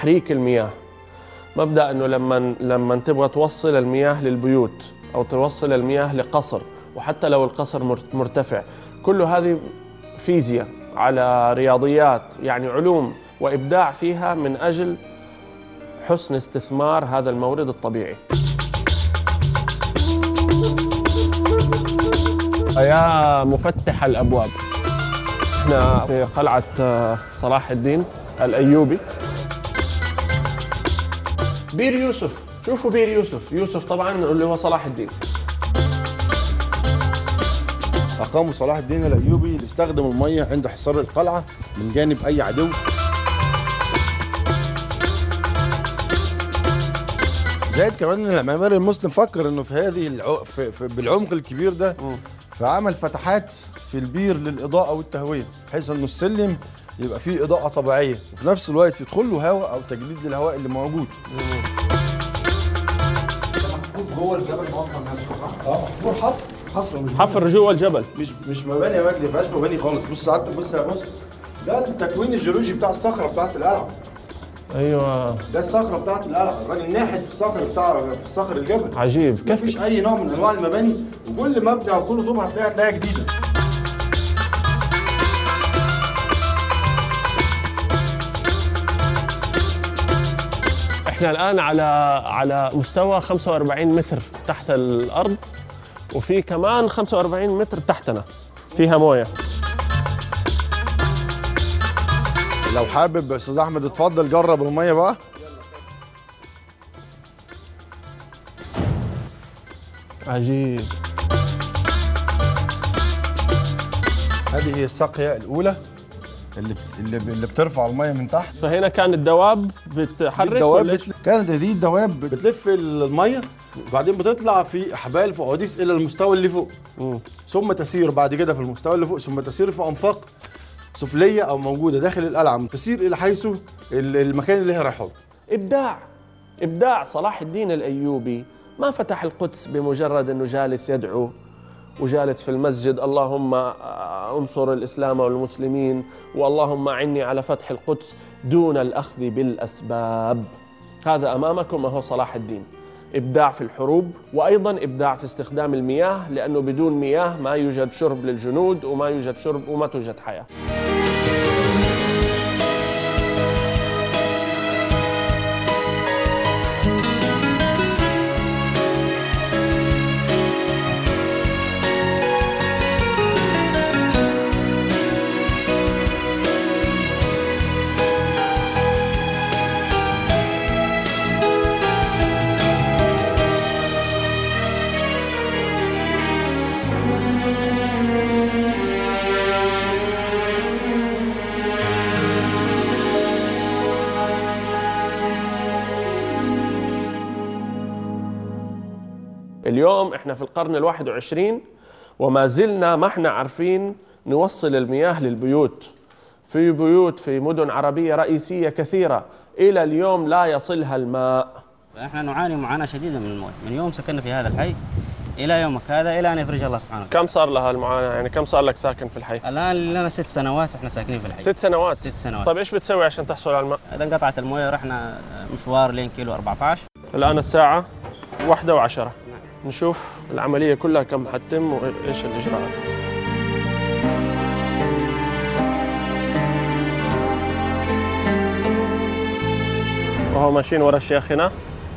تحريك المياه. مبدأ أنه لما تبغى توصل المياه للبيوت أو توصل المياه لقصر، وحتى لو القصر مرتفع، كل هذه فيزياء على رياضيات، يعني علوم وإبداع فيها من أجل حسن استثمار هذا المورد الطبيعي. يا مفتح الأبواب، احنا في قلعة صلاح الدين الأيوبي. بير يوسف، شوفوا بير يوسف، يوسف طبعا اللي هو صلاح الدين. أقاموا صلاح الدين الأيوبي لاستخدم المية عند حصار القلعة من جانب أي عدو. زائد كمان ان المعماري المسلم فكر انه في هذه بالعمق الكبير ده فعمل فتحات في البير للإضاءة والتهوية، بحيث انه السلم يبقى فيه إضاءة طبيعية وفي نفس الوقت يدخل له هواء أو تجديد للهواء اللي موجود. جوه الجبل موقع نفسه صح؟ محفور حفر مش حفر جوه الجبل، مش مباني يا مجدي، ما فيهاش مباني خالص. بص سعادتك، بص ده التكوين الجيولوجي بتاع الصخرة بتاعت القلعة. ايوه ده الصخرة بتاعت القلعة، الراجل ناحت في الصخر الجبل. عجيب كيف مفيش أي نوع من أنواع المباني، وكل مبنى أو كل طوبة هتلاقيها جديدة. احنا الآن على مستوى 45 متر تحت الأرض، وفي كمان 45 متر تحتنا فيها موية. لو حابب أستاذ أحمد اتفضل جرب المية بقى. عجيب. هذه هي الساقية الأولى اللي بترفع المية من تحت. فهنا كان الدواب بتحرك كانت هذه الدواب بتلف المية وبعدين بتطلع في أحبال في أحاديث إلى المستوى اللي فوق، ثم تسير بعد كده في المستوى اللي فوق، ثم تسير في أنفاق سفلية أو موجودة داخل القلعة، تسير إلى حيث المكان اللي هي رايحة. إبداع صلاح الدين الأيوبي. ما فتح القدس بمجرد أنه جالس يدعو وجالس في المسجد اللهم انصر الإسلام والمسلمين واللهم أعني على فتح القدس دون الأخذ بالأسباب. هذا أمامكم هو صلاح الدين. إبداع في الحروب، وأيضا إبداع في استخدام المياه، لأنه بدون مياه ما يوجد شرب للجنود وما يوجد شرب وما توجد حياة. اليوم احنا في القرن ال21 وما زلنا ما احنا عارفين نوصل المياه للبيوت. في بيوت في مدن عربية رئيسية كثيرة إلى اليوم لا يصلها الماء. احنا نعاني معاناة شديدة من المويه من يوم سكننا في هذا الحي إلى يومك هذا، إلى أن يفرج الله سبحانه وتعالى. كم صار لها المعاناة؟ يعني كم صار لك ساكن في الحي؟ الآن لنا 6 سنوات احنا ساكنين في الحي. 6 سنوات؟ 6 سنوات. طيب ايش بتسوي عشان تحصل على الماء؟ إذا انقطعت المويه رحنا مشوار لين كيلو 14. الآن الساعة 1:10. نشوف العملية كلها كم حتتم وإيش الإجراءات. وهو ماشيين ورا الشيخ هنا.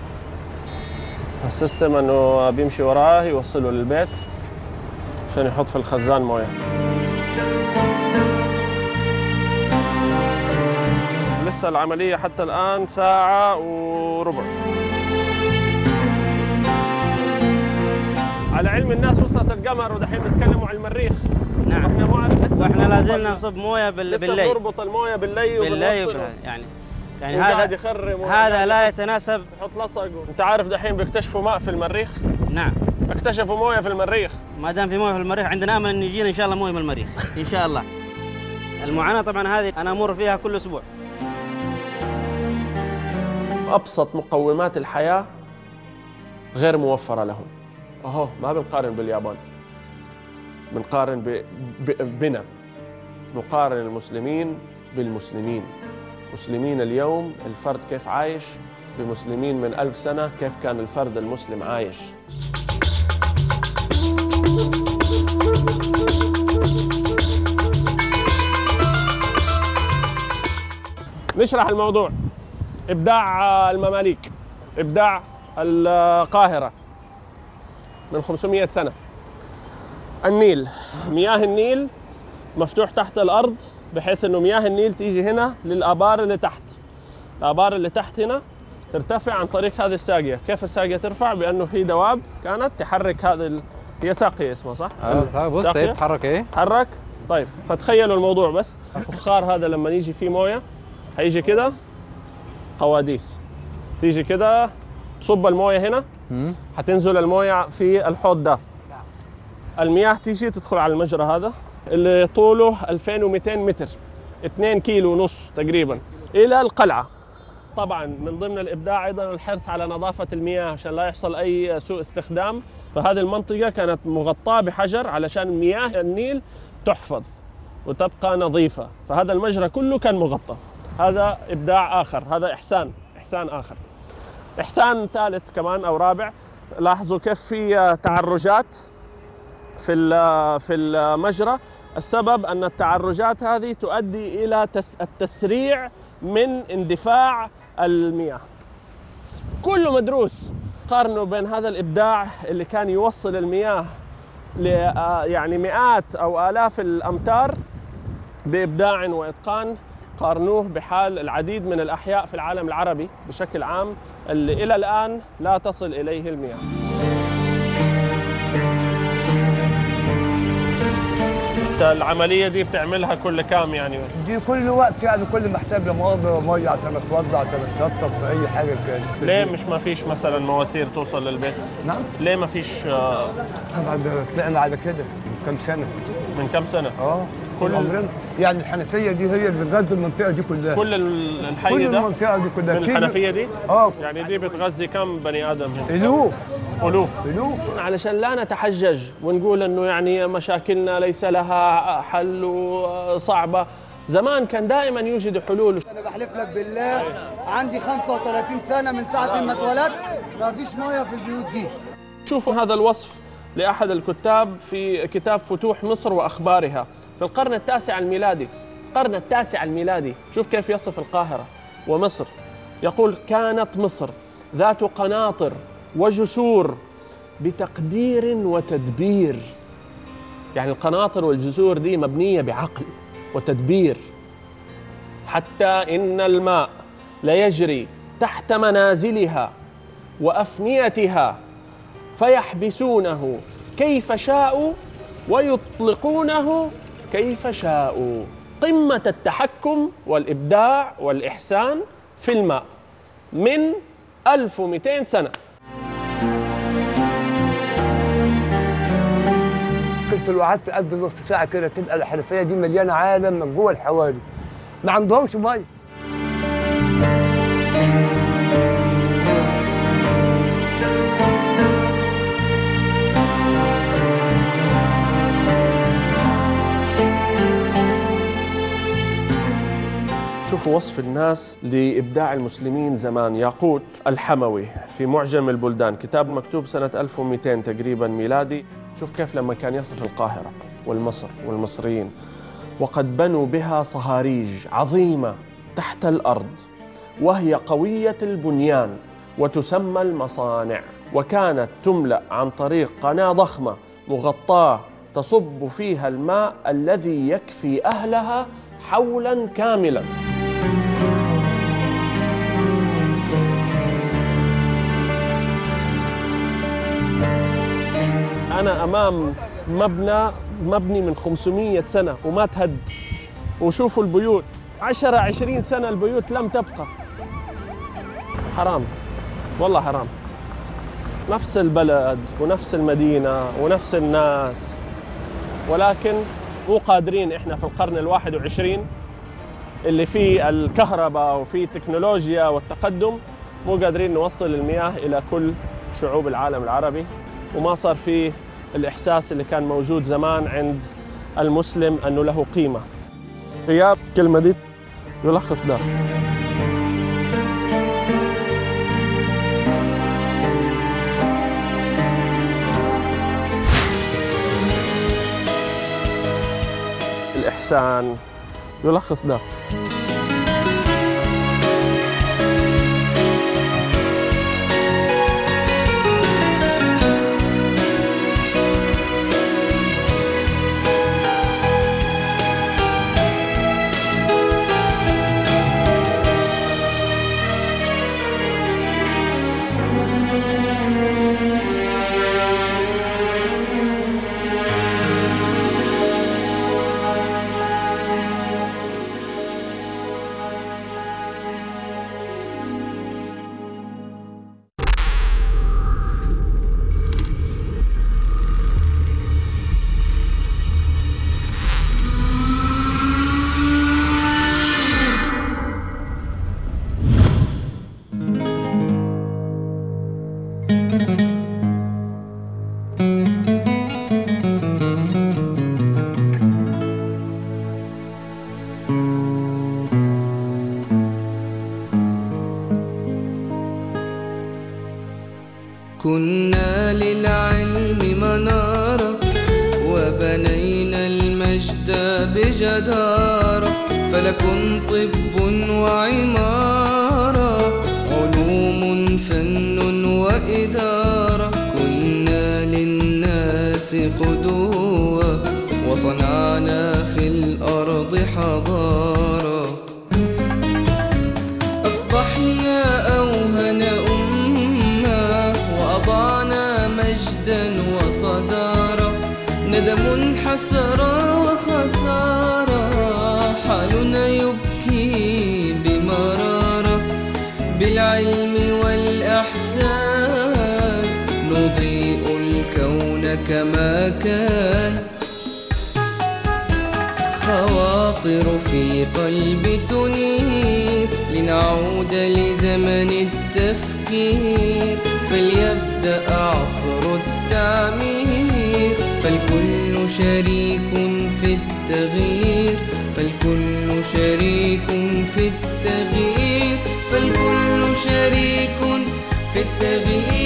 السيستم انه بيمشي وراه يوصله للبيت عشان يحط في الخزان مويه. لسه العملية حتى الآن 1:15 ساعة. على علم الناس وصلت القمر ودحين بيتكلموا عن المريخ. نعم. واحنا لا زلنا نصب مويه بالليل. لسه نربط المويه بالليل وبنوصله. يعني هذا لا يتناسب. يحط لصق. انت عارف دحين بيكتشفوا ماء في المريخ؟ نعم. اكتشفوا مويه في المريخ. ما دام في مويه في المريخ عندنا امل ان يجينا ان شاء الله مويه من المريخ ان شاء الله. المعاناه طبعا هذه انا امر فيها كل اسبوع. ابسط مقومات الحياه غير موفره لهم. اهو ما بنقارن باليابان، بنقارن بنا، نقارن المسلمين بالمسلمين. مسلمين اليوم الفرد كيف عايش، بمسلمين من 1000 سنة كيف كان الفرد المسلم عايش. نشرح الموضوع. إبداع المماليك، إبداع القاهرة من 500 سنة. النيل، مياه النيل مفتوح تحت الأرض بحيث أنه مياه النيل تيجي هنا للآبار اللي تحت. الآبار اللي تحت هنا ترتفع عن طريق هذه الساقية. كيف الساقية ترفع؟ بأنه في دواب كانت تحرك هذه هي ساقية اسمها صح؟ بص هي بتتحرك ايه؟ تحرك. طيب فتخيلوا الموضوع بس. الفخار هذا لما يجي فيه موية هيجي كده قواديس، تيجي كده تصب الموية هنا، حتنزل الموية في الحوض ده. المياه تيجي تدخل على المجرى هذا اللي طوله 2200 متر، 2 كيلو ونص تقريبا، إلى القلعة. طبعا من ضمن الإبداع أيضا الحرص على نظافة المياه عشان لا يحصل أي سوء استخدام. فهذه المنطقة كانت مغطاة بحجر علشان مياه النيل تحفظ وتبقى نظيفة، فهذا المجرى كله كان مغطى. هذا إبداع آخر، هذا إحسان آخر. إحسان ثالث كمان أو رابع، لاحظوا كيف في تعرجات في المجرى. السبب أن التعرجات هذه تؤدي إلى التسريع من اندفاع المياه. كله مدروس. قارنوا بين هذا الإبداع اللي كان يوصل المياه يعني مئات أو آلاف الأمتار بإبداع وإتقان، قارنوه بحال العديد من الأحياء في العالم العربي بشكل عام اللي إلى الآن لا تصل إليه المياه. العملية دي بتعملها كل كام يعني؟ دي كل وقت يعني، كل ما احتاج ميه عشان اتوضع عشان اتشطب في اي حاجه كده. ليه مش ما فيش مثلا مواسير توصل للبيت؟ نعم؟ ليه ما فيش؟ طبعا طلعنا على كده من كام سنه. من كام سنة؟ كل عمرنا يعني. الحنفيه دي هي اللي بتغذي المنطقه دي كلها. كل الحي كل ده؟ المنطقه دي كلها. من الحنفيه دي؟ يعني دي بتغذي كم بني ادم هنا؟ الوف. علشان لا نتحجج ونقول انه يعني مشاكلنا ليس لها حل وصعبه. زمان كان دائما يوجد حلول. انا بحلف لك بالله عندي 35 سنه من ساعه ما اتولدت ما فيش ميه في البيوت دي. شوفوا هذا الوصف لاحد الكتاب في كتاب فتوح مصر واخبارها في القرن التاسع الميلادي. القرن التاسع الميلادي، شوف كيف يصف القاهرة ومصر. يقول: كانت مصر ذات قناطر وجسور بتقدير وتدبير. يعني القناطر والجسور دي مبنية بعقل وتدبير، حتى إن الماء ليجري تحت منازلها وأفنيتها فيحبسونه كيف شاءوا ويطلقونه كيف شاءوا. قمة التحكم والإبداع والإحسان في الماء من 1200 سنة. كنت لو قعدت قد نص ساعة كده تبقى الحنفية دي مليانة عالم من جوه الحوالي، ما عندهمش مية. شوفوا وصف الناس لإبداع المسلمين زمان. ياقوت الحموي في معجم البلدان، كتاب مكتوب سنة 1200 تقريبا ميلادي. شوف كيف لما كان يصف القاهرة والمصر والمصريين: وقد بنوا بها صهاريج عظيمة تحت الأرض وهي قوية البنيان وتسمى المصانع، وكانت تملأ عن طريق قناة ضخمة مغطاة تصب فيها الماء الذي يكفي أهلها حولا كاملا. أنا أمام مبني من 500 سنة وما تهد. وشوفوا البيوت 10-20 سنة البيوت لم تبقى. حرام والله حرام. نفس البلد ونفس المدينة ونفس الناس، ولكن مو قادرين إحنا في القرن 21 اللي فيه الكهرباء وفيه التكنولوجيا والتقدم، مو قادرين نوصل المياه إلى كل شعوب العالم العربي. وما صار فيه الإحساس اللي كان موجود زمان عند المسلم أنه له قيمة. غياب كلمة دي يلخص ده. الإحسان يلخص ده. كنا للعلم منارة وبنينا المجد بجدارة، فلكن طب وعمارة، علوم فن وإدارة. كنا للناس قدوة وصنعنا في الأرض حضارة. أصبحنا أوهن وأضعنا مجدا وصدارة، ندم حسرة وخسارة، حالنا يبكي بمرارة. بالعلم والإحسان نضيء الكون كما كان. خواطر في قلبي تنير لنعود لزمن التفكير، فليبدأ عصر التعمير، فالكل شريك في التغيير، فالكل شريك في التغيير، فالكل شريك في التغيير.